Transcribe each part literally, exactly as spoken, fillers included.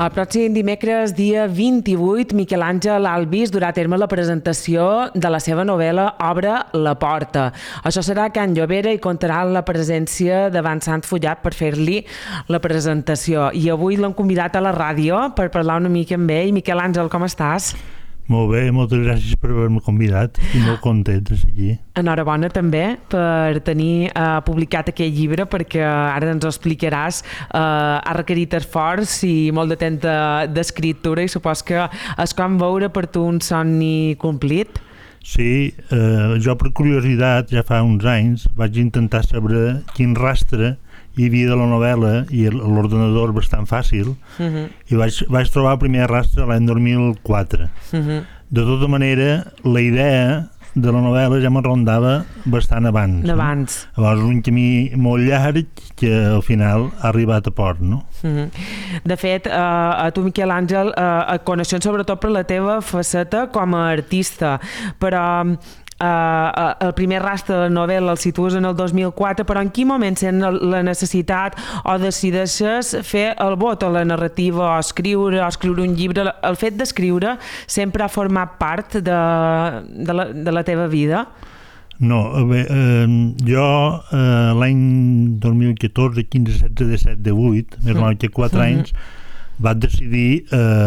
El pròxim dimecres, dia vint-i-vuit, Miquel Àngel Albis durà a terme la presentació de la seva novel·la Obre la porta. Això serà a Can Llobera i comptarà amb la presència d'Avant Sant Follat per fer-li la presentació. I avui l'hem convidat a la ràdio per parlar una mica amb ell. Miquel Àngel, com estàs? Molt bé, moltes gràcies per haver-me convidat i molt content de ser aquí. Enhorabona també per tenir eh, publicat aquest llibre, perquè ara ens ho explicaràs. Eh, ha requerit esforç i molt de temps d'escriptura i supos que és com veure per tu un somni complit. Sí, eh, jo per curiositat ja fa uns anys vaig intentar saber quin rastre hi havia de la novel·la i l'ordenador bastant fàcil uh-huh. i vaig, vaig trobar el primer rastre l'any dos mil quatre. Uh-huh. De tota manera, la idea de la novel·la ja me rondava bastant abans. D'abans. No? Llavors, un camí molt llarg que al final ha arribat a port, no? Uh-huh. De fet, eh, a tu, Miquel Àngel, eh, et coneixem sobretot per la teva faceta com a artista, però Uh, el primer rastre de la novel·la el situes en el dos mil quatre, però en quin moment sent la necessitat o decideixes fer el vot a la narrativa o escriure, o escriure un llibre? El fet d'escriure sempre ha format part de, de, la, de la teva vida? No, bé, eh, jo eh, l'any dos mil catorze, quinze, setze, disset, divuit, més o menys que quatre mm-hmm. anys, vaig decidir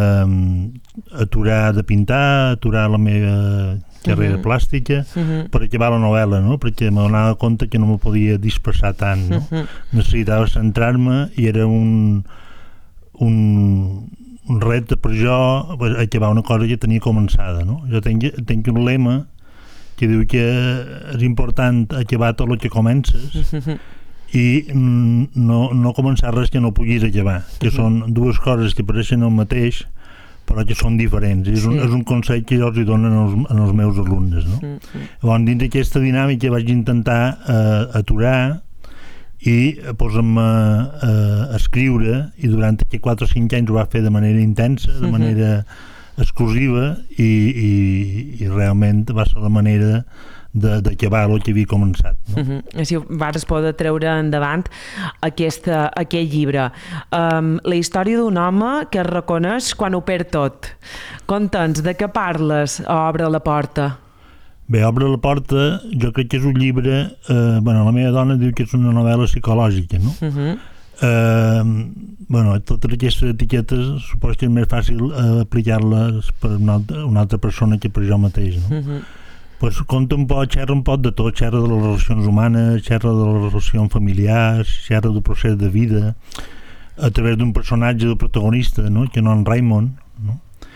eh, aturar de pintar, aturar la meva carrera uh-huh. plàstica uh-huh. per acabar la novel·la, no? Perquè m'adonava compte que no me podia dispersar tant, no? Uh-huh. Necessitava centrar-me i era un, un, un repte per jo acabar una cosa que tenia començada, no? Jo tenc, tenc un lema que diu que és important acabar tot el que comences uh-huh. i no, no començar res que no puguis acabar, que uh-huh. són dues coses que pareixen el mateix però que són diferents. Sí. És, un, és un consell que jo els dono als, als meus alumnes. No? Mm, mm. Llavors, dins d'aquesta dinàmica vaig intentar eh, aturar i posar-me a eh, escriure, i durant aquests quatre o cinc anys ho va fer de manera intensa, de manera mm-hmm. exclusiva, i, i, i realment va ser la manera d'acabar el que havia començat. No? Uh-huh. Així vas poder treure endavant aquesta, aquest llibre. Um, la història d'un home que es reconeix quan ho perd tot. Conta'ns, de què parles a Obre la porta? Bé, Obre la porta jo crec que és un llibre, eh, bueno, la meva dona diu que és una novel·la psicològica, no? Uh-huh. eh, bueno, totes aquestes etiquetes suposo que és més fàcil eh, aplicar-les per una altra, una altra persona que per jo mateix, no? Uh-huh. Pues conta un poc, xerra un poc de tot, xerra de les relacions humanes, xerra de les relacions familiars, xerra del procés de vida, a través d'un personatge del protagonista, no? Que no en Raymond, no?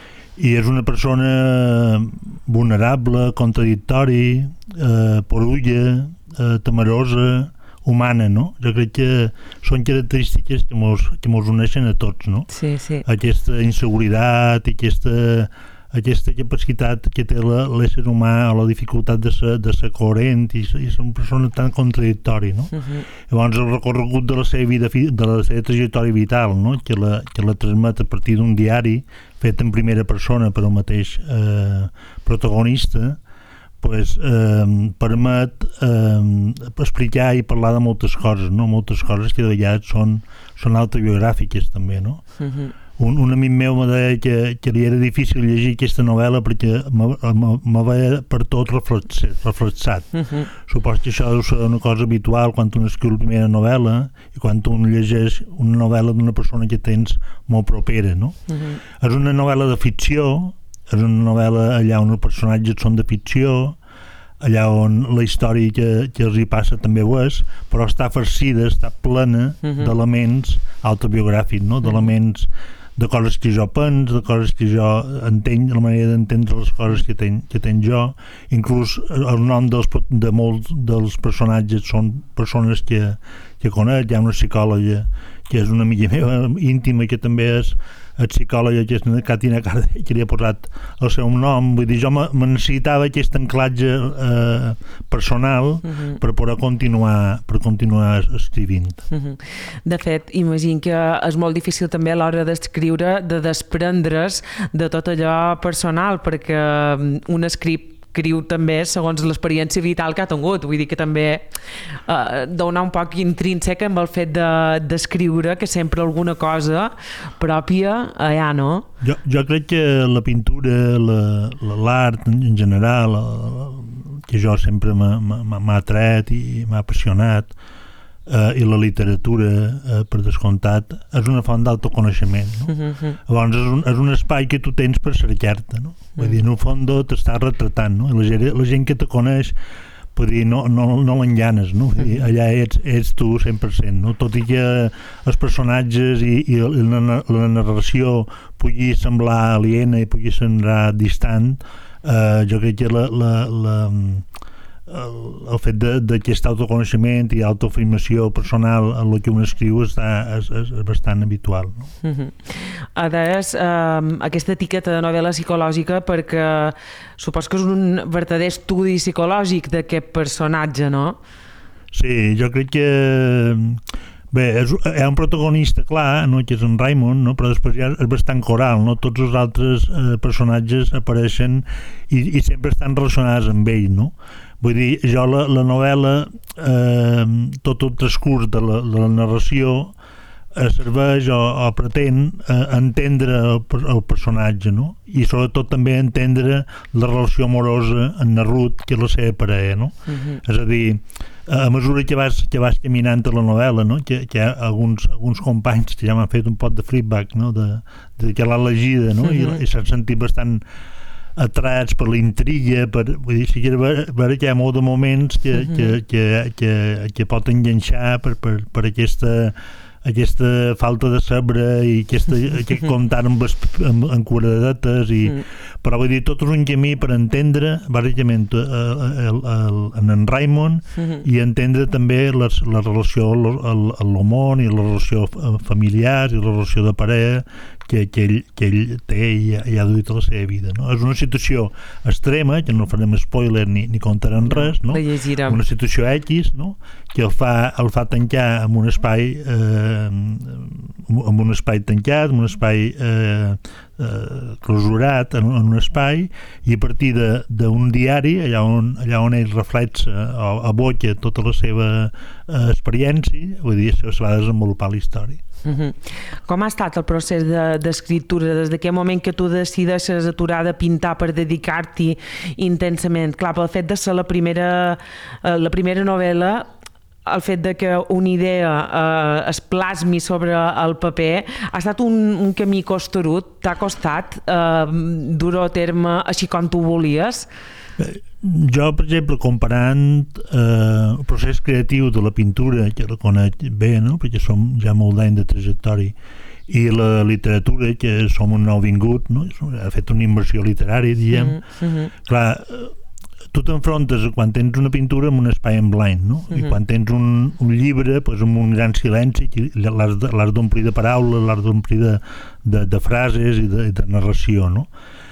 I és una persona vulnerable, contradictori, eh, porulla, eh, temerosa, humana, no? Jo crec que són característiques que mos, que mos uneixen a tots, no? Sí, sí. Aquesta inseguretat i aquesta aquesta capacitat que té l'ésser humà o la dificultat de ser, de ser coherent i, i ser una persona tan contradictori, no? Uh-huh. Llavors el recorregut de la seva vida, de la seva trajectòria vital, no? que, la, que la transmet a partir d'un diari fet en primera persona per el mateix eh, protagonista, pues, eh, permet eh, explicar i parlar de moltes coses, no? Moltes coses que de vegades són, són autobiogràfiques també, no? Uh-huh. Un, un amic meu me deia que, que li era difícil llegir aquesta novel·la perquè me veia per tot reflexat. Uh-huh. Suposo que això deu ser una cosa habitual quan un escriu la primera novel·la i quan un llegeix una novel·la d'una persona que tens molt propera, no? Uh-huh. És una novel·la de ficció, és una novel·la allà on els personatges són de ficció, allà on la història que, que els hi passa també ho és, però està farcida, està plena uh-huh. d'elements autobiogràfics, no? D'elements de coses que jo penso, de coses que jo entenc, la manera d'entendre les coses que tenc, que tenc jo. Inclús el nom dels, de molts dels personatges són persones que, que conec. Hi ha una psicòloga que és una amiga meva íntima que també és el psicòloga, que és Katina Cardell, que li ha posat el seu nom. Vull dir, jo me, me necessitava aquest anclatge eh, personal uh-huh. per poder continuar per continuar escrivint. Uh-huh. De fet, imagino que és molt difícil també a l'hora d'escriure de desprendre's de tot allò personal, perquè un escrit escriu també segons l'experiència vital que ha tingut, vull dir que també eh, donar un poc intrínsec amb el fet de, d'escriure, que sempre alguna cosa pròpia allà, no? Jo, jo crec que la pintura, la, la, l'art en general, la, que jo sempre m'ha, m'ha, m'ha atret i m'ha apassionat, eh, i la literatura, eh, per descomptat, és una font d'autoconeixement, no? Uh-huh. Llavors és un, és un espai que tu tens per cercar-te, no? Vull dir, en un fons t'estàs retratant, no? I la gent, la gent que te coneix, vull dir, no, no, no l'enllanes, no? Vull dir, allà ets, ets tu cent per cent, no? Tot i que els personatges i, i la, la narració pugui semblar aliena i pugui semblar distant, eh, jo crec que la, la, la El, el fet d'aquest autoconeixement i autoafirmació personal en el que un escriu està, és, és, és bastant habitual, no? Uh-huh. A deies eh, aquesta etiqueta de novel·la psicològica perquè supos que és un verdader estudi psicològic d'aquest personatge, no? Sí, jo crec que bé, és, hi ha un protagonista clar, no?, que és en Raymond, no?, però després ja és bastant coral, no? Tots els altres eh, personatges apareixen i, i sempre estan relacionats amb ell, no? Vull dir, jo la, la novel·la, eh, tot el transcurs de la, de la narració eh, serveix o, o pretén eh, entendre el, el personatge, no? I sobretot també entendre la relació amorosa en la Ruth, que és la seva parella, no? Uh-huh. És a dir, a mesura que vas, que vas caminant a la novel·la, no?, que, que hi ha alguns, alguns companys que ja m'han fet un pot de feedback, no?, de, de que l'ha llegida, no? Uh-huh. I, i s'han sentit bastant atrats per l'intriga, per, vull dir, sí que veure que hi ha molt de moments que, uh-huh. que, que, que, que pot enganxar per, per, per aquesta, aquesta falta de sabre i aquesta, aquest comptar amb, amb, amb curadetes i, uh-huh. però vull dir, tot és un camí per entendre bàsicament el, el, el, en Raymond uh-huh. i entendre també les, la relació amb el món i la relació familiar i la relació de parella que, que, ell, que ell té i ha, i ha duit a la seva vida, no? És una situació extrema, que no farem spoiler ni, ni contarem res, no? Una situació X, no?, que el fa, el fa tancar en un espai eh, en un espai tancat, en un espai eh, eh, clausurat en, en un espai, i a partir d'un diari, allà on, allà on ell reflexa o aboca tota la seva eh, experiència, vull dir, això es va desenvolupar la història. Uh-huh. Com ha estat el procés de, d'escriptura des d'aquell moment que tu decideixes aturar de pintar per dedicar-t'hi intensament? Clar, pel fet de ser la primera, la primera novel·la, el fet de que una idea eh, es plasmi sobre el paper ha estat un, un camí costerut? T'ha costat eh, dur-ho a terme així com tu volies? Jo, per exemple, comparant eh, el procés creatiu de la pintura, que la conec bé, no?, perquè som ja molt d'any de trajectòria, i la literatura, que som un nouvingut, no?, ha fet una immersió literària, diguem, mm-hmm. clar, tu t'enfrontes quan tens una pintura amb un espai en blanc, no? Mm-hmm. I quan tens un, un llibre, pues, amb un gran silenci, l'has, l'has d'omplir de paraules, l'has d'omplir de, de, de frases i de, de narració, no?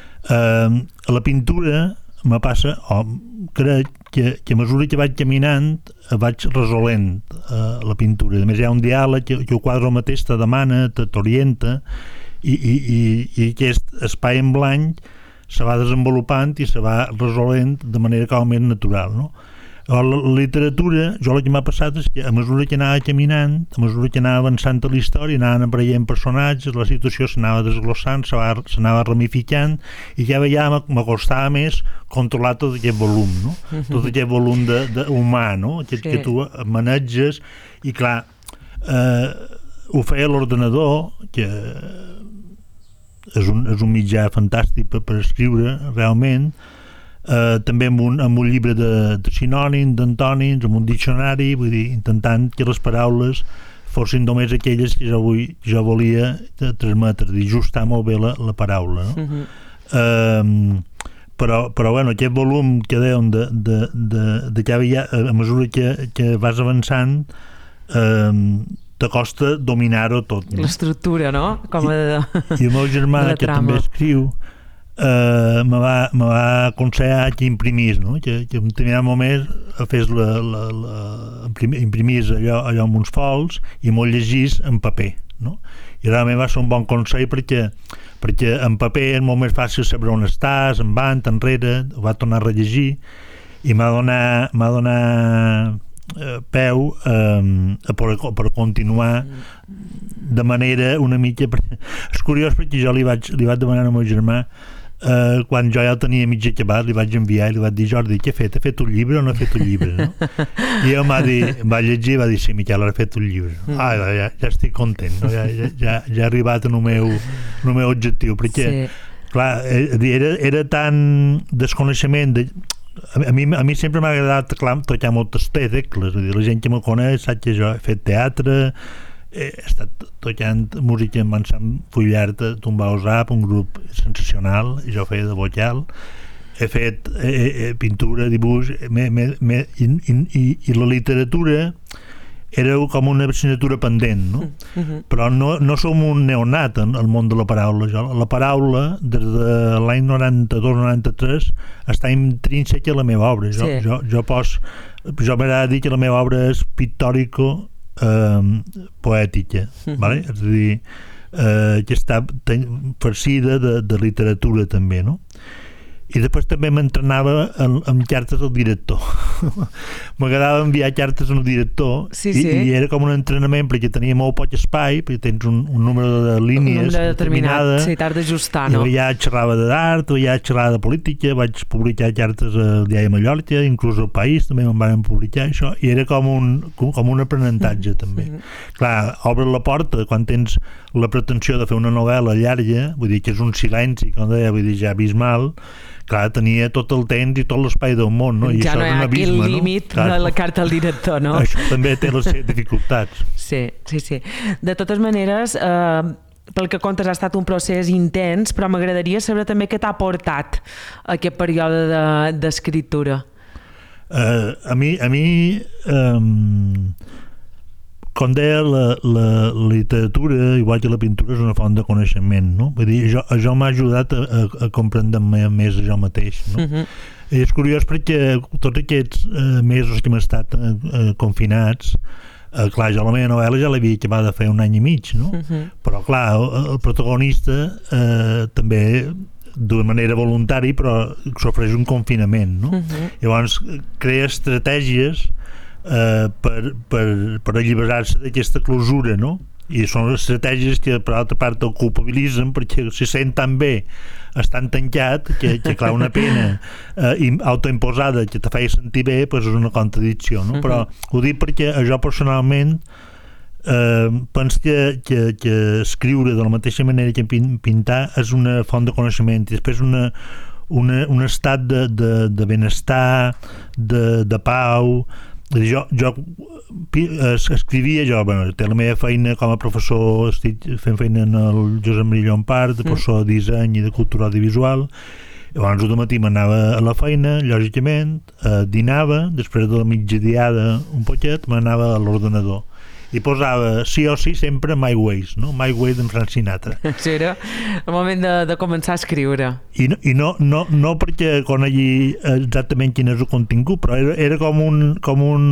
Eh, la pintura me passa, o crec que, que a mesura que vaig caminant vaig resolent eh, la pintura. A més, hi ha un diàleg que, que el quadre mateix te demana, te t'orienta, i, i, i, i aquest espai en blanc se va desenvolupant i se va resolent de manera com més natural, no? La, la literatura, jo el que m'ha passat és que a mesura que anava caminant, a mesura que anava avançant a la història, anaven apareixent personatges, la situació s'anava desglossant, s'anava ramificant, i ja veia, m'acostava més controlar tot aquest volum, no? Uh-huh. Tot aquest volum de, de humà, no? Que, sí. que tu maneges, i clar, eh, ho feia l'ordenador, que és un, és un mitjà fantàstic per, per escriure, realment. Uh, també amb un, amb un llibre de, de sinònims, d'antònims, amb un diccionari, vull dir, intentant que les paraules fossin només aquelles que jo, vull, jo volia transmetre, d'ajustar molt bé la, la paraula, no? Uh-huh. uh, però, però bueno, aquest volum que deuen de, de, de, de que ja, a mesura que, que vas avançant, uh, t'acosta dominar-ho tot, no? L'estructura, no? Com a de, I, i el meu germà, que també escriu, Uh, me, va, me va aconsellar que imprimís, no? que, que en determinat moment fes la, la, la, imprimís allò, allò amb uns fols i m'ho llegís en paper, no? I realment va ser un bon consell perquè, perquè en paper és molt més fàcil saber on estàs, endavant, enrere, ho va tornar a rellegir i m'ha donat, m'ha donat eh, peu eh, per, per continuar de manera una mica... És curiós perquè jo li vaig, li vaig demanar al meu germà Uh, quan jo ja el tenia mig acabat, li vaig enviar i li vaig dir, Jordi, què ha fet? Ha fet un llibre o no ha fet un llibre? No? I ell m'ha dit, va llegir i va dir, sí, Miquel, ha fet un llibre. No? Ah, ja, ja estic content, no? ja, ja, ja, ja he arribat en el meu, en el meu objectiu, perquè, sí. clar, era, era tan desconeixement de... A mi, a mi sempre m'ha agradat tocar moltes tecles, vull dir, la gent que me coneix sap que jo he fet teatre, he estat tocant música amb Ensam Fullart, Tumbaus Rap, un grup sensacional, jo feia de vocal, he fet eh, eh, pintura, dibuix, me, me, me, i, i, i la literatura era com una assignatura pendent, no? Uh-huh. Però no, no som un neonat en el món de la paraula. Jo, la paraula, des de l'any noranta-dos noranta-tres, està intrínseca a la meva obra. Jo, sí. jo, jo, pos, jo m'agrada dir que la meva obra és pictòrico Um, poètica, uh-huh. vale? És a dir, uh, que està farcida de, de literatura també, no? I després també m'entrenava amb, amb cartes al director. M'agradava enviar cartes al director sí, i, sí. i era com un entrenament perquè tenia molt poc espai, perquè tens un, un número de línies de determinada. Sí, t'has d'ajustar, no? I ja xerrava d'art, ja xerrava de política, vaig publicar cartes al Diari Mallorca, inclús al País també me'n van publicar això, i era com un, com, com un aprenentatge mm-hmm. també. Mm-hmm. Clar, obre la porta quan tens la pretensió de fer una novel·la llarga, vull dir que és un silenci, com deia, vull dir, ja abismal, clar, tenia tot el temps i tot l'espai del món, no? I ja això no hi ha aquell abisme, límit no? de la carta al director, no? Això també té les dificultats. Sí, sí, sí. De totes maneres, eh, pel que comptes ha estat un procés intens, però m'agradaria saber també què t'ha portat aquest període de, d'escriptura. Uh, a mi, a mi um, com deia, la, la, la literatura, igual que la pintura, és una font de coneixement, no? Vull dir, això, això m'ha ajudat a, a, a comprendre més jo mateix, no? Uh-huh. I és curiós perquè tots aquests eh, mesos que hem estat eh, eh, confinats, eh, clar, jo la meva novel·la ja l'havia acabat de fer un any i mig, no? Uh-huh. Però clar, el, el protagonista eh, també d'una manera voluntària, però sofreix un confinament, no? Uh-huh. Llavors crea estratègies Uh, per, per, per alliberar-se d'aquesta clausura, no? I són estratègies que per altra part el culpabilitzen perquè se sent tan bé estan tancat que, que clar, una pena uh, autoimposada que te feia sentir bé pues és una contradicció, no? Uh-huh. Però ho dic perquè jo personalment uh, penso que, que, que escriure de la mateixa manera que pintar és una font de coneixement i després una, una, un estat de, de, de benestar, de, de pau. Jo, jo escrivia, jo, bueno, té la meva feina com a professor, estic fent feina en el Josep Maria Llompart, de professor de disseny i de cultura audiovisual. Llavors al matí m'anava a la feina, lògicament, eh, dinava, després de la migdiada un poquet, m'anava a l'ordenador. I posava sí o sí sempre My Ways, no? My Way d'en Frank Sinatra. Això era el moment de, de començar a escriure. I, no, i no, no, no perquè conegui exactament quin és el contingut, però era, era com, un, com un,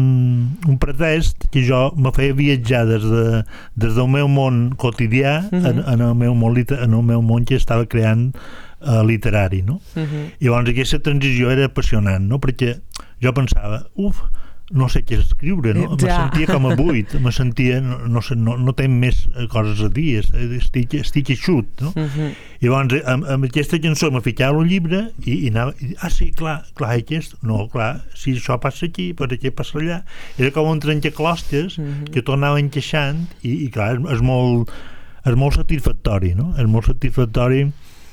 un pretest que jo me feia viatjar des, de, des del meu món quotidià uh-huh. en, en, el meu món, en el meu món que estava creant uh, literari, no? Uh-huh. I llavors aquesta transició era apassionant, no? Perquè jo pensava, uf, no sé què escriure, no? Ja. Me sentia com a buit, me sentia, no, no, sé, no, no tenc més coses a dir, estic, estic eixut, no? Uh-huh. I llavors, amb, amb aquesta cançó me ficava un llibre i, i anava, i, ah, sí, clar, clar, aquest, no, clar, si això passa aquí, per aquí passa allà. Era com un trencaclosques uh-huh. que tot anava encaixant i, i clar, és, és, molt, és molt satisfactori, no? És molt satisfactori.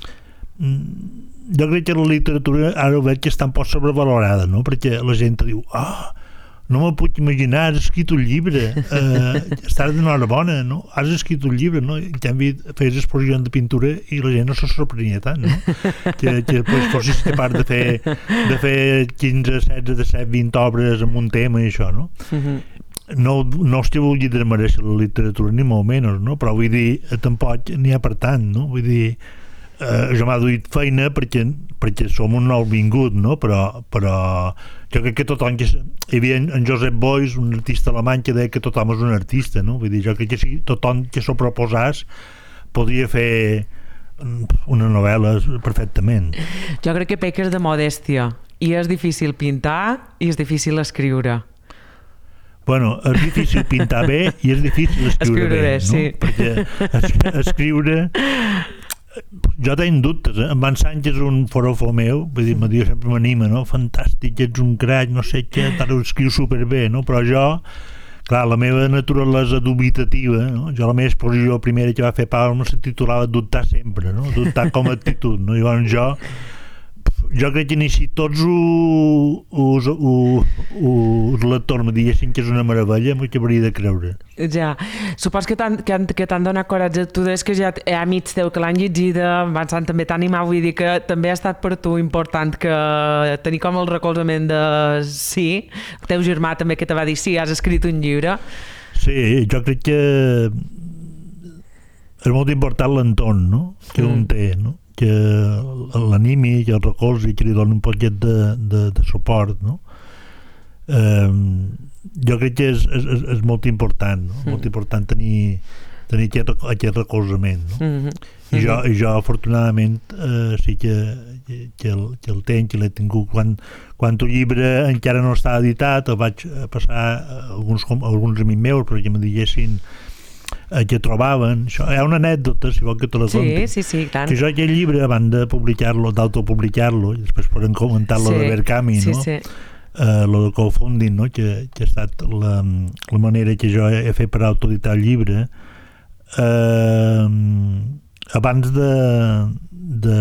Jo crec que la literatura ara ho veig que està un poc sobrevalorada, no? Perquè la gent diu, ah, oh, no me puc imaginar, has escrit un llibre, eh, estàs d'enhorabona, no? Has escrit un llibre, no? En canvi, feies exposicions de pintura i la gent no se sorprenia tant, no? Que, que pues, fossis capaç de fer, de fer quinze, setze, disset, vint obres amb un tema i això, no? Uh-huh. No, no és que vulgui desmereixer la literatura, ni molt menys, no? Però vull dir, tampoc n'hi ha per tant, no? Vull dir, eh, jo m'ha duit feina perquè perquè som un nou vingut, no? Però, però jo crec que tothom que... Hi havia en Josep Beuys, un artista alemany, que deia que tothom és un artista, no? Vull dir, jo crec que si tothom que s'ho proposàs podria fer una novel·la perfectament. Jo crec que peques de modèstia, i és difícil pintar i és difícil escriure. Bueno, és difícil pintar bé i és difícil escriure, escriure bé, no? Sí. Perquè es, escriure... Jo tenc dubtes, eh? En Van Sánchez és un forofo meu, vull dir, me diu, sempre m'anima, no? Fantàstic, ets un crac, no sé què, ara ho escriu superbé, no? Però jo, clar, la meva naturalesa dubitativa, no? Jo la meva exposició primera que va fer Palma se titulava Dubtar sempre, no? Dubtar com a actitud, no? I llavors jo jo crec que ni si tots els lectors me diguessin que és una meravella m'ho hauria de creure. Ja, supos que t'han que t'han donat coratge, tu deies que ja hi ha amics teu que l'han llegida, Vincent també t'ha animat, vull dir que també ha estat per tu important que tenir com el recolzament de sí, el teu germà també que te va dir sí, has escrit un llibre. Sí, jo crec que és molt important l'entorn, no? Que un té, no? Que l'animi, que el recolzi, que li doni un poquet de, de, de suport, no? Eh, jo crec que és, és, és molt important, no? Mm. Molt important tenir, tenir aquest, aquest recolzament, no? Mm-hmm. I, jo, i jo, afortunadament, eh, sí que, que, el, que el tenc, que l'he tingut. Quan, quan el llibre encara no estava editat, el vaig passar a alguns, a alguns amics meus perquè me diguessin eh, que trobaven. Això, hi ha una anècdota, si vol que te la conti. Sí, sí, sí, tant. Que jo aquell llibre, abans de publicar-lo, d'autopublicar-lo, i després podem comentar-lo sí, de Verkami, sí, no? Sí. Uh, lo de crowdfunding, no? que, que ha estat la, la manera que jo he, he fet per autoeditar el llibre. Uh, abans de, de...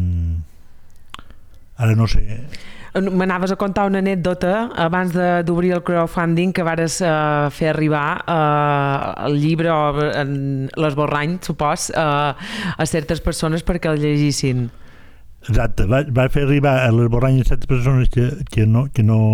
Ara no sé... M'anaves a contar una anècdota abans d'obrir el crowdfunding que vares uh, fer arribar uh, el llibre o l'esborrany, supos, uh, a certes persones perquè el llegissin. Exacte, va, va fer arribar a l'esborrany a certes persones que, que no, que no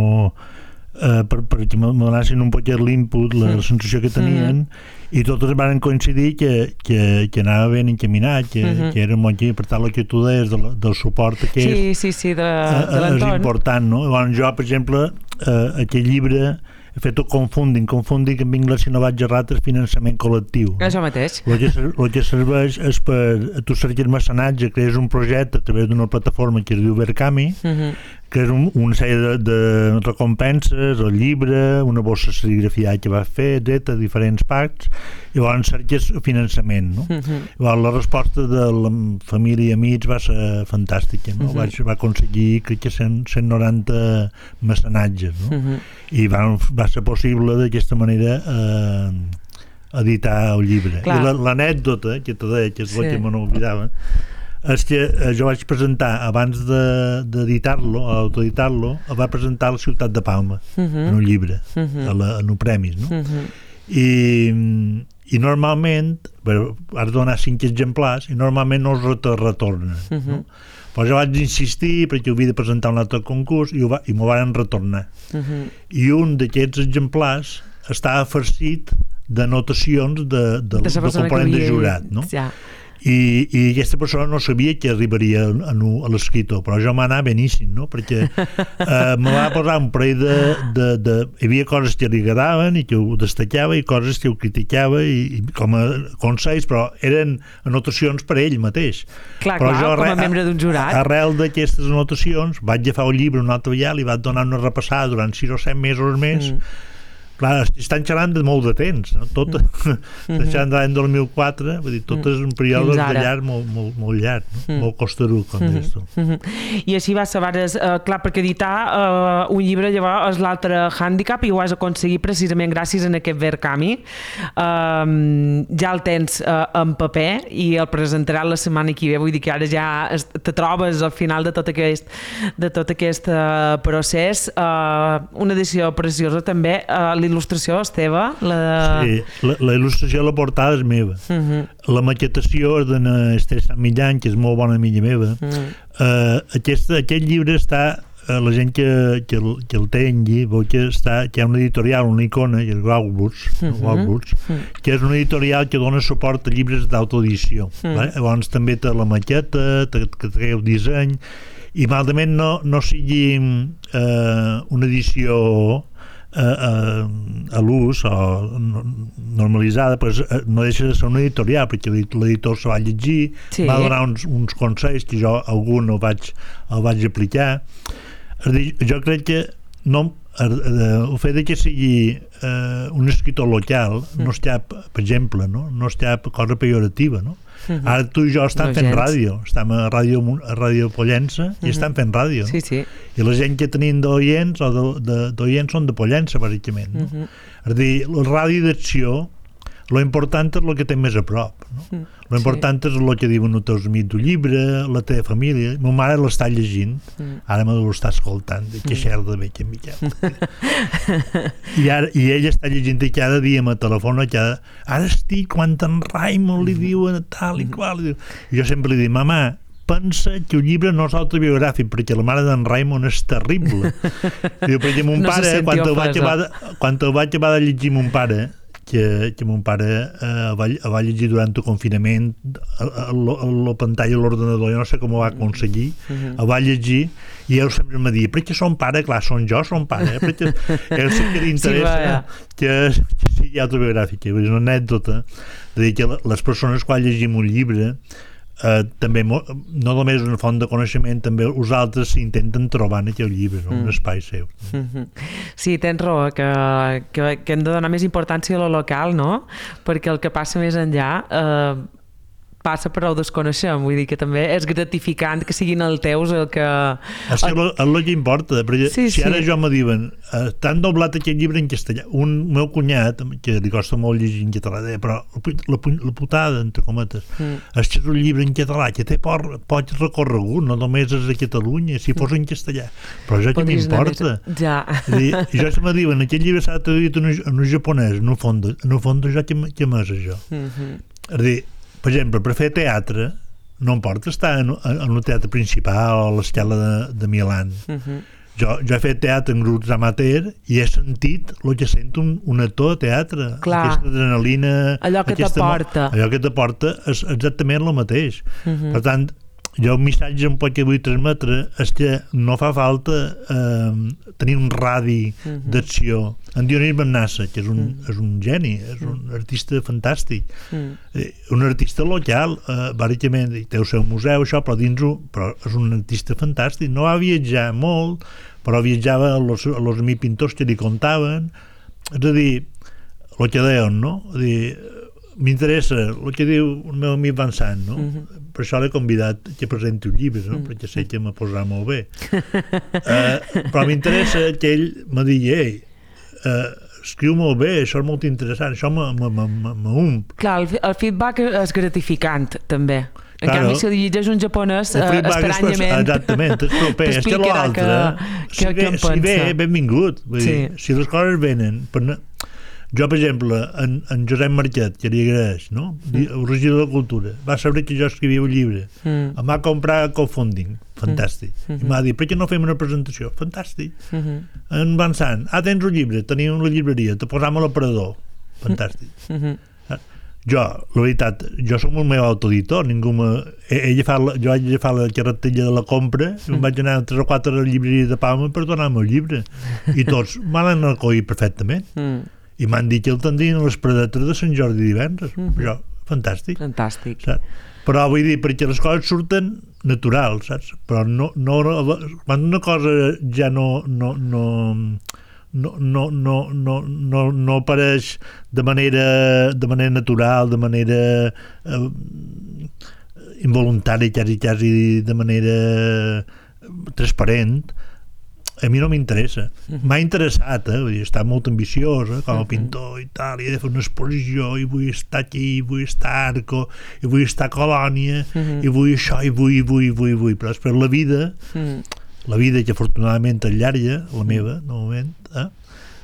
eh, per, perquè me donassin un poquet l'input, la, la sensació que tenien, mm. i totes van coincidir que, que, que anava ben encaminat, que, mm-hmm. que era molt llibre, per tant, el que tu deies del, del suport aquest sí, sí, sí, de, de eh, és important, no? Llavors, jo, per exemple, eh, aquest llibre he fet el confunding, confunding en anglès, si no vaig errat, és finançament col·lectiu. Això mateix. El que, el que serveix és per tu cerques mecenatge, crees un projecte a través d'una plataforma que es diu Verkami, uh-huh. que és un, una sèrie de, de recompenses, el llibre, una bossa serigrafiada que va fer, etcètera, diferents parts, i llavors cerques finançament, no? Uh-huh. Llavors, la resposta de la família i amics va ser fantàstica, no? Uh-huh. Vaig, va aconseguir, crec que cent noranta mecenatges, no? Uh-huh. I va, va ser possible d'aquesta manera eh, editar el llibre. Clar. I l'anècdota que te deia, que és sí. el que me n'oblidava, és que jo vaig presentar, abans d'editar-lo, de, autoeditar-lo, el va presentar a la ciutat de Palma, uh-huh. en un llibre, uh-huh. a la, en un premis, no? Uh-huh. I, i normalment, bueno, has de donar cinc exemplars, i normalment no els retornen, uh-huh. no? Però jo vaig insistir perquè ho havia de presentar un altre concurs i, va, i m'ho van retornar. Uh-huh. I un d'aquests exemplars estava farcit de notacions de, de, de, de component de jurat, no? Ja. I, i aquesta persona no sabia que arribaria a, a l'escriptor, però jo m'anava beníssim, no? Perquè eh, me va posar un parell de, de, de... Hi havia coses que li agradaven i que ho destacava i coses que ho criticava i, i com a consells, però eren anotacions per a ell mateix. Clar, però clar, jo, com a membre d'un jurat. Arrel d'aquestes anotacions vaig agafar el llibre una altra vegada, li vaig donar una repassada durant sis o set mesos més. Mm. Clar, estan xerrant de molt de temps, no? Tot, mm-hmm. deixant de l'any dos mil quatre, vull dir, tot és un període de llarg molt, molt, molt llarg, no? Mm. molt costerut, com mm-hmm. dius tu. Mm-hmm. I així va ser, vares, uh, clar, perquè editar uh, un llibre llavors és l'altre hàndicap i ho has aconseguit precisament gràcies a aquest Verkami. Um, ja el tens uh, en paper i el presentarà la setmana que ve, vull dir que ara ja te trobes al final de tot aquest, de tot aquest uh, procés. Uh, una edició preciosa també, uh, il·lustració és teva? La... Sí, la, la il·lustració de la portada és meva. Uh-huh. La maquetació és d'en Esther Sant Millán, que és molt bona amiga meva. Uh-huh. uh, aquest, aquest llibre està, uh, la gent que, que, el, que el tingui, veu que, està, que hi ha una editorial, una icona, que és Grauburts, uh-huh. Grauburts, uh-huh. que és una editorial que dona suport a llibres d'autoedició. Uh-huh. Llavors també té la maqueta, té, té el disseny, i malament no, no sigui eh, una edició eh, eh, a l'ús o normalitzada, pues, eh, no deixa de ser una editorial, perquè l'editor se va llegir, sí. va donar uns, uns consells que jo algun el vaig, el vaig aplicar. És dir, jo crec que no, el fet que sigui eh, un escritor local mm. no és cap, per exemple, no, no és cap cosa pejorativa, no? Mm-hmm. Ara tu i jo estem no fent gens. Ràdio, estem a Ràdio, a Ràdio Pollença mm-hmm. i estem fent ràdio, sí, no? sí. I la gent que tenim d'oients o d'oients són de Pollença, bàsicament, no? Mm-hmm. És dir, la ràdio d'acció, lo important és el que té més a prop, no? Mm, lo important sí. és el que diuen els teus amics del llibre, la teva família. Ma mare l'està llegint, mm. ara me l'està escoltant, que xerda bé que mica. I, ara, I ella està llegint cada dia me telefona, cada... ara estic quan en Raimon li diuen tal i qual. I jo sempre li dic, mamà, pensa que el llibre no és autobiogràfic, perquè la mare d'en Raimon és terrible. Diu, perquè mon no pare, quan el, vaig acabar de, quan el vaig acabar de llegir mon pare, que, que mon pare eh, va, va llegir durant el confinament a, a, a la pantalla de l'ordenador, jo no sé com ho va aconseguir, uh-huh. el va llegir i ell sempre em deia, perquè son pare, clar, son jo, son pare, eh? Perquè ell sí que li interessa sí, que, que sigui autobiogràfica. És una anècdota de dir que les persones quan llegim un llibre Uh, també, no només una font de coneixement, també els altres s'intenten trobar en aquell llibre, no? Mm. Un espai seu. Mm-hmm. Sí, tens raó, que, que, que hem de donar més importància a lo local, no? Perquè el que passa més enllà eh, passa per ho desconeixem, vull dir que també és gratificant que siguin els teus el que... És el, el que importa, perquè sí, si ara sí. jo me diuen eh, t'han doblat aquest llibre en castellà, un meu cunyat, que li costa molt llegir en català, deia, però la, la putada, entre cometes, mm. és que és un llibre en català que té poc, poc recorregut, no només és a Catalunya, si fos en castellà, però jo que m'importa. Ja. Dir, jo se me diuen, aquest llibre s'ha traduït en un japonès, en un fons, en un fons jo que, que m'és això. Mm-hmm. És dir, per exemple, per fer teatre no em porta estar en, en el teatre principal o a l'escala de, de Milan. Uh-huh. jo, jo he fet teatre en grups amateur i he sentit el que sent un, un actor de teatre. Clar. Aquesta adrenalina... Allò que t'aporta. Allò que t'aporta és exactament el mateix. Uh-huh. Per tant, jo el missatge un poc que vull transmetre és que no fa falta eh, tenir un radi uh-huh. d'acció. En Dionís Bennassa, que és un, uh-huh. és un geni, és un uh-huh. artista fantàstic, uh-huh. un artista local, eh, bàsicament, té el seu museu, això, però dins-ho, però és un artista fantàstic. No va viatjar molt, però viatjava als amics pintors que li contaven. És a dir, el que deien, no? És a dir, m'interessa el que diu el meu amic Vincent, no? Uh-huh. Per això l'he convidat que presenti un llibre, no? Uh-huh. Perquè sé que me posarà molt bé. uh, però m'interessa que ell me digui, ei, uh, escriu molt bé, això és molt interessant, això m'omple. Clar, el, el feedback és gratificant, també. En claro. Canvi, si li llegeix un japonès, eh, estranyament... Exactament, és proper. És que l'altre, si, ve, si ve, benvingut. Vull sí. dir, si les coses venen... Per no... Jo, per exemple, en, en Josep Marquet, que li agraeix, no? Mm. El regidor de Cultura, va saber que jo escrivia un llibre. Mm. Em va comprar crowdfunding, fantàstic. Mm. I m'ha dit, per què no fem una presentació? Fantàstic. Mm-hmm. En Vincent, ah, tens un llibre, tenim una llibreria, te posam a l'aparador. Fantàstic. Mm-hmm. Jo, la veritat, jo som el meu autoeditor, ningú me... Ella fa la, jo vaig agafar la carretilla de la compra i mm. em vaig anar a tres o quatre a la llibreria de Palma per donar-me el llibre. I tots m'han acollit perfectament. Mm. I m'han dit que el tindrien a les predates de Sant Jordi divendres. Mm-hmm. Això, fantàstic. Fantàstic. Saps? Però vull dir, perquè les coses surten naturals, saps? Però no, no, quan una cosa ja no no, no, no, no, no, no, no, no apareix de manera, de manera natural, de manera eh, involuntària, quasi, quasi de manera transparent, a mi no m'interessa. Uh-huh. M'ha interessat, eh? Vull dir, està molt ambiciós, eh? Com a pintor i tal, i he de fer una exposició, i vull estar aquí, i vull estar a Arco, i vull estar a Colònia, uh-huh. i vull això, i vull, i vull, i vull, i vull. Però després la vida, uh-huh. la vida que afortunadament és llarga, la meva, de moment, eh?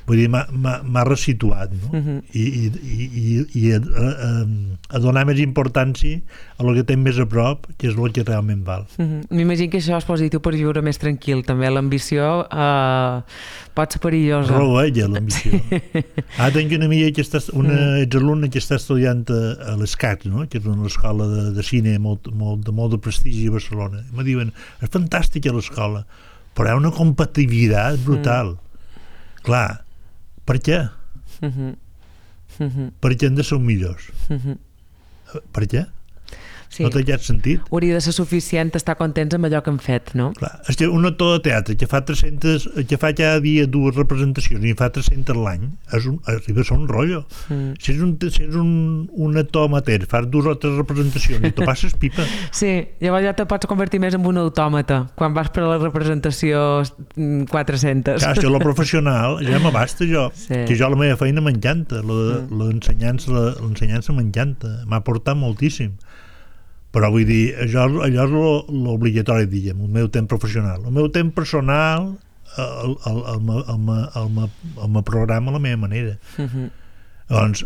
vull dir, m'ha resituat, no? Uh-huh. I, i, i, i a, a, a donar més importància a el que té més a prop, que és el que realment val. Uh-huh. M'imagino que això és positiu per viure més tranquil, també l'ambició uh, pot ser perillosa. Rovella, l'ambició. Ah, tinc una amiga que està, una uh-huh. exalumna que està estudiant a, a l'ESCAC, no? Que és una escola de, de cine molt, molt, de molt de prestigi a Barcelona. I me diuen, és fantàstica l'escola, però hi ha una competitivitat brutal. Mm. Clar, per què? Mm-hmm. Mm-hmm. Per què hem de ser millors? Mm-hmm. Per què? Sí. No té cap sentit. Hauria de ser suficient estar contents amb allò que hem fet, no? Clar, és que un actor de teatre que fa tres-centes, que fa cada dia dues representacions i fa tres-centes l'any, és un, arriba a ser un rotllo. Mm. Si és, un, si és un, un actor amateur, fas dues o tres representacions i t'ho passes pipa. Sí, llavors ja te pots convertir més en un autòmata quan vas per a la representació quatre-centes. Clar, això, lo professional, ja m'abasta jo, sí. Que jo la meva feina m'encanta, l'ensenyança l'ensenyança m'encanta, m'ha portat moltíssim. Però vull dir, allò, allò és l'obligatori, diguem, el meu temps professional. El meu temps personal el, el, el, el, el, el, el me programa a la meva manera. Uh-huh. Doncs,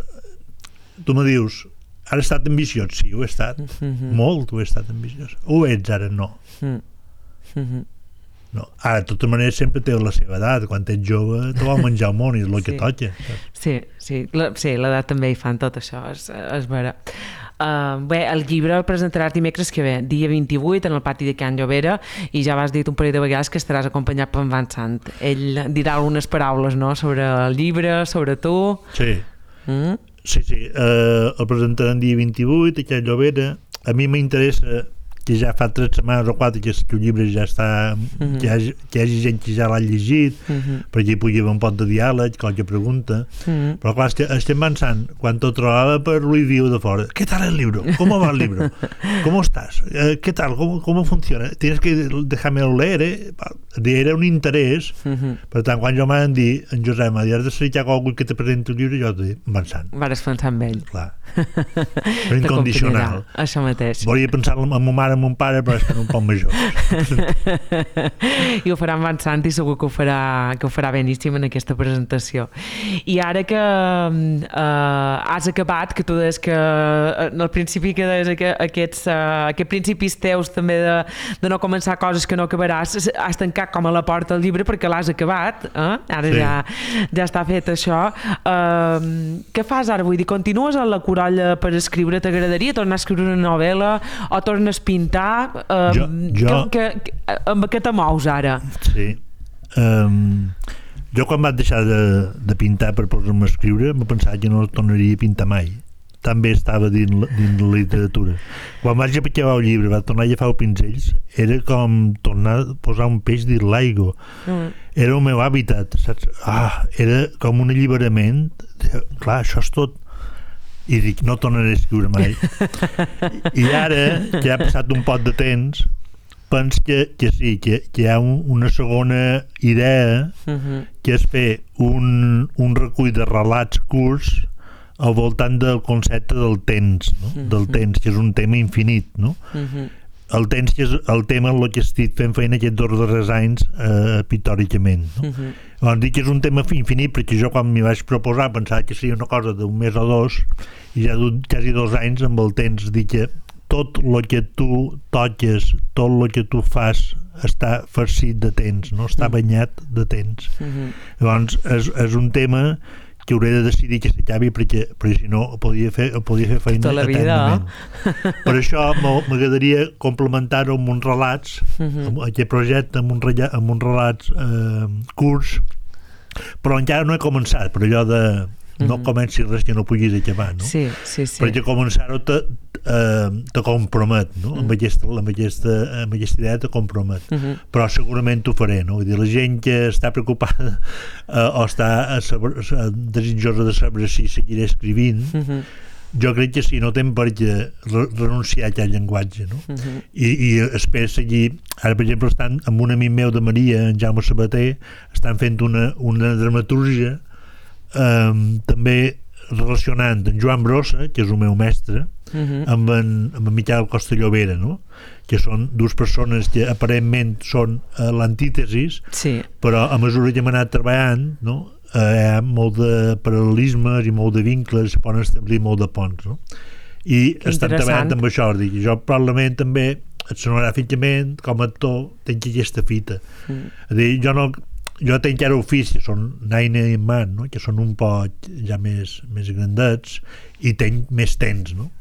tu me dius, has estat ambiciós? Sí, ho he estat. Uh-huh. Molt ho he estat ambiciós. Ho ets ara? No. Uh-huh. No. Ara, de tota manera, sempre té la seva edat. Quan ets jove, te vol menjar el món i és el que sí. Toca. Sí, sí, la, sí, l'edat també hi fan tot això, és, és vera. Uh, bé, el llibre el presentaràs dimecres que ve, dia vint-i-vuit, en el pati de Can Llobera, i ja vas dit un parell de vegades que estaràs acompanyat per en Van Sant. Ell dirà algunes paraules, no?, sobre el llibre, sobre tu. Sí, mm? sí, sí. Uh, el presentaran dia vint-i-vuit a Can Llobera. A mi m'interessa que ja fa tres setmanes o quatre que el llibre ja està, uh-huh. que, hi hagi, que hi hagi gent que ja l'ha llegit, uh-huh. perquè hi pugui haver un pot de diàleg, qualque pregunta, uh-huh. però clar, estem pensant, quan t'ho trobava per review de fora, ¿qué tal el libro? ¿Cómo va el libro? ¿Cómo estás? Eh, ¿Qué tal? ¿Cómo, cómo funciona? Tienes que dejarme leer, eh? Era un interès, uh-huh. per tant, quan jo m'han dit, en Josep, m'ha dit, has de cercar algú que te presenti el llibre, jo t'he dit, pensant. Vares pensar en ell. Clar. Era incondicional. Això mateix. Volia pensar en ma mare, en mon pare, però és que no un poc major. I ho farà avançant i segur que ho farà, que ho farà beníssim en aquesta presentació. I ara que uh, has acabat, que tu deies que al principi que deies que aquests, uh, aquests principis teus també de, de no començar coses que no acabaràs, has tancat com a la porta del llibre perquè l'has acabat, eh? Ara sí. ja, ja està fet això. Uh, què fas ara? Vull dir, continues a la Corolla per escriure? T'agradaria tornar a escriure una novel·la o tornes a pintar? Uh, jo, jo... Que, que, amb què te mous ara? Sí. Um, jo quan vaig deixar de, de pintar per posar-me a escriure me pensava que no tornaria a pintar mai. També estava dins, dins la literatura. Quan vaig acabar el llibre, vaig tornar a agafar els pinzells, era com tornar a posar un peix dins l'aigua. Mm. Era el meu hàbitat, saps? Ah, era com un alliberament. Clar, això és tot. I dic, no tornaré a escriure mai. I ara, que ha passat un pot de temps, pens que, que sí, que, que hi ha un, una segona idea, uh-huh. que és fer un, un recull de relats curts al voltant del concepte del temps, no? Uh-huh. Del temps, que és un tema infinit, no? Uh-huh. El temps que és el tema en el que estic fent feina aquests dos darrers anys eh, pictòricament, no? Uh-huh. Llavors dic que és un tema infinit perquè jo quan m'hi vaig proposar pensava que seria una cosa d'un mes o dos i ja d'un quasi dos anys amb el temps dic que tot el que tu toques, tot el que tu fas està farcit de temps, no? Està banyat de temps. Uh-huh. Llavors és, és un tema que hauré de decidir que s'acabi perquè, perquè si no podia fer, podia fer feina tota la vida. eternament. Per això m'agradaria complementar-ho amb uns relats, uh-huh. amb aquest projecte, amb, un rella, amb uns relats eh, curts, però encara no he començat, per allò de no uh-huh. comenci res que no puguis acabar, no? Sí, sí, sí. Perquè començar-ho te, eh, te compromet, no? Uh-huh. Amb, aquesta, amb, aquesta, amb aquesta idea te compromet. Uh-huh. Però segurament ho faré, no? Vull dir, la gent que està preocupada eh, o està a saber, a, desitjosa de saber si seguiré escrivint, uh-huh. jo crec que sí, no tem per què re renunciar a aquest llenguatge, no? Uh-huh. I, i espero seguir. Ara, per exemple, estan amb un amic meu de Maria, en Jaume Sabater, estan fent una, una dramatúrgia Um, també relacionant en Joan Brossa, que és el meu mestre, uh-huh. amb, en, amb en Miquel Costellovera, no? Que són dues persones que aparentment són uh, l'antítesis, sí. Però a mesura que hem anat treballant, no? eh, hi ha molt de paral·lelismes i molt de vincles, poden establir molt de ponts, no? I estan treballant amb això, dic, jo probablement també escenogràficament com a actor tinc aquesta fita, mm. és a dir, jo no jo tinc ara ofici, són Naina i Man, no? Que són un poc ja més, més grandets i tenc més temps, no?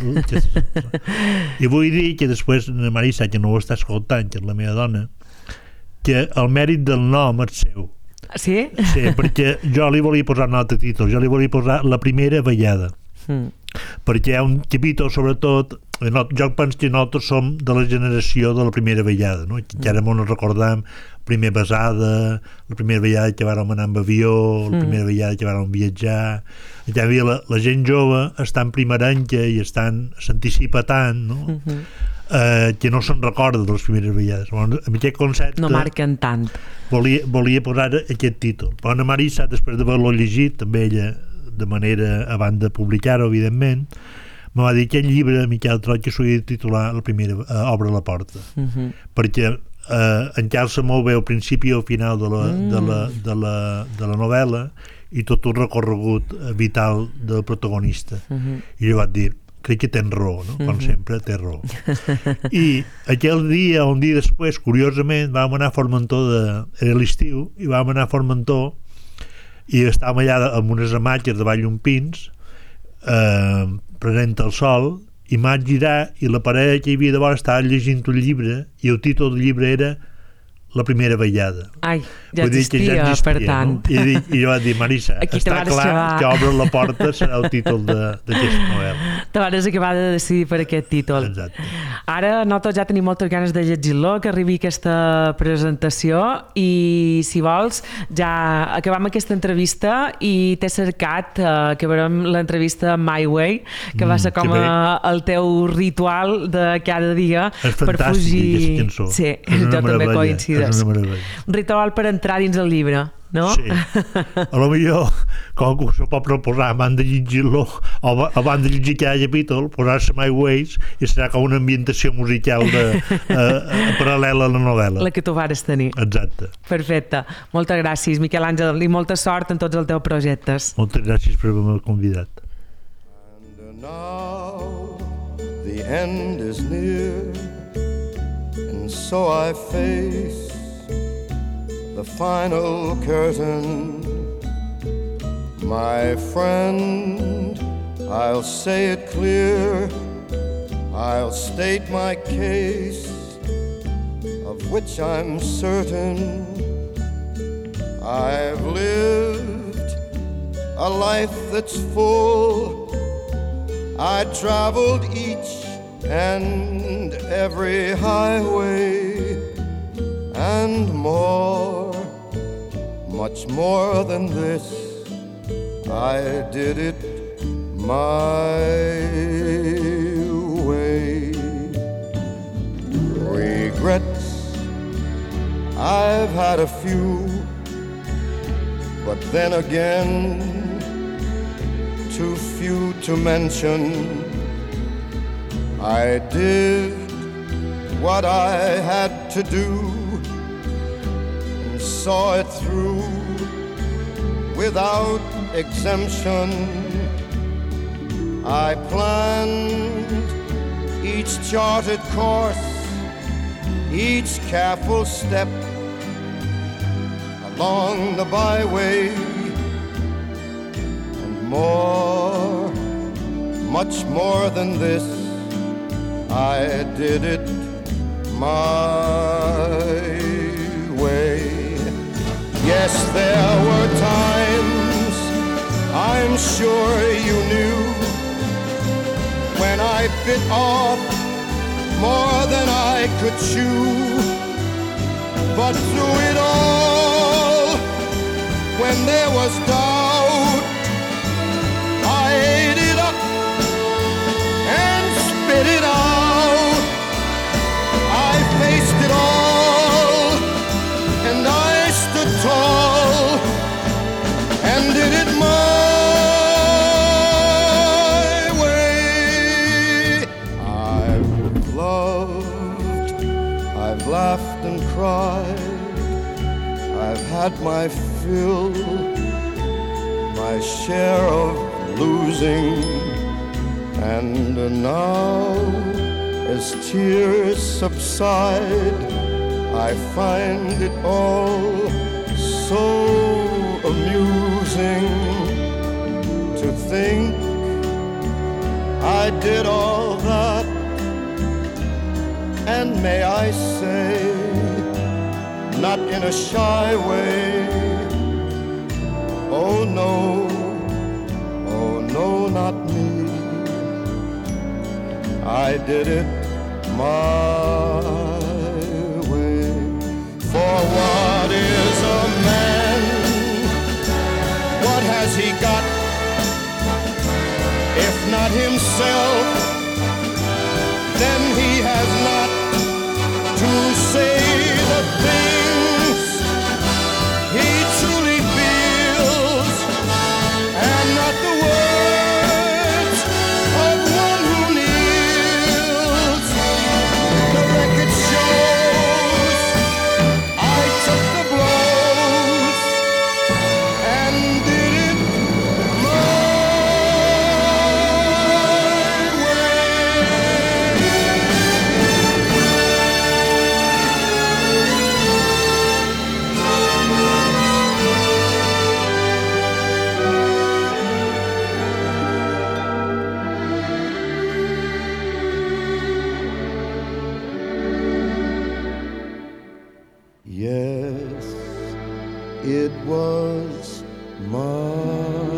I vull dir que després la Marisa, que no ho està escoltant, que és la meva dona, que el mèrit del nom és seu. Sí? Sí, perquè jo li volia posar un altre títol, jo li volia posar La primera vegada, mm. perquè hi ha un capítol, sobretot, no, jo penso que nosaltres som de la generació de la primera vegada, no? Que ara mm. ens recordam primer besada, la primera vegada que vàrem anar amb avió, la primera mm. vegada que vàrem viatjar. En canvi, la, la gent jove està en primerenca i estan, s'anticipa tant, no? Mm-hmm. eh, que no se'n recorda de les primeres vegades. Bueno, amb aquest concepte... No marquen tant. Volia, volia posar aquest títol. Però la Marisa, després d'haver-lo llegit, també ella, de manera, abans de publicar-ho, evidentment, me va dir que el llibre, Miquel Trot, que s'ho havia de titular la primera, eh, Obre la porta. Mm-hmm. Perquè eh, encalça molt bé el principi i el final de la, mm. de, la, de, la, de la novel·la i tot un recorregut vital del protagonista. Mm-hmm. I jo vaig dir, crec que tens raó, no? Com mm-hmm. sempre, té raó. I aquell dia, un dia després, curiosament, vam anar a Formentor, de, era l'estiu, i vam anar a Formentor i estàvem allà amb unes amatges de Vallompins, eh, present el sol, i m'haig girar i la parella que hi havia de vora estava llegint un llibre i el títol del llibre era La primera vegada. Ai, ja existia, ja existia, per tant. No? I, dic, I jo vaig dir, Marisa, aquí està clar xavar. Que Obre la porta serà el títol d'aquesta novel·la. Te vas acabar de decidir per aquest títol. Exacte. Ara nosaltres ja tenim moltes ganes de llegir-lo, que arribi aquesta presentació i, si vols, ja acabam aquesta entrevista i t'he cercat eh, que veurem l'entrevista My Way, que mm, va ser com a, el teu ritual de cada dia per fugir... És cançó. Sí, jo també coincido. Un ritual per entrar dins el llibre, no? Sí. A lo millor, com que s'ho pot proposar abans de llegir-lo, o abans de llegir cada capítol, posar-se My Ways i serà com una ambientació musical de, eh, paral·lela a la novel·la. La que tu vares tenir. Exacte. Perfecte. Moltes gràcies, Miquel Àngel, i molta sort en tots els teus projectes. Moltes gràcies per haver-me convidat. And now the end is near, and so I face the final curtain. My friend, I'll say it clear, I'll state my case, of which I'm certain. I've lived a life that's full, I traveled each and every highway, and more, much more than this, I did it my way. Regrets, I've had a few, but then again, too few to mention. I did what I had to do and saw it through without exemption. I planned each charted course, each careful step along the byway, and more, much more than this, I did it my way. Yes, there were times, I'm sure you knew, when I bit off more than I could chew. But through it all, when there was doubt, I ate it up and spit it out. I faced it all, and I stood tall and did it my way. I've loved, I've laughed and cried, I've had my fill my share of losing, and now as tears subside, I find it all so amusing to think I did all that, and may I say, not in a shy way, oh no, oh no, not me. I did it my way. For what is a man? What has he got? If not himself, then he has not to say the things he truly feels, and not the words of one who kneels. The record shows I took the blows and did it my Yes, it was my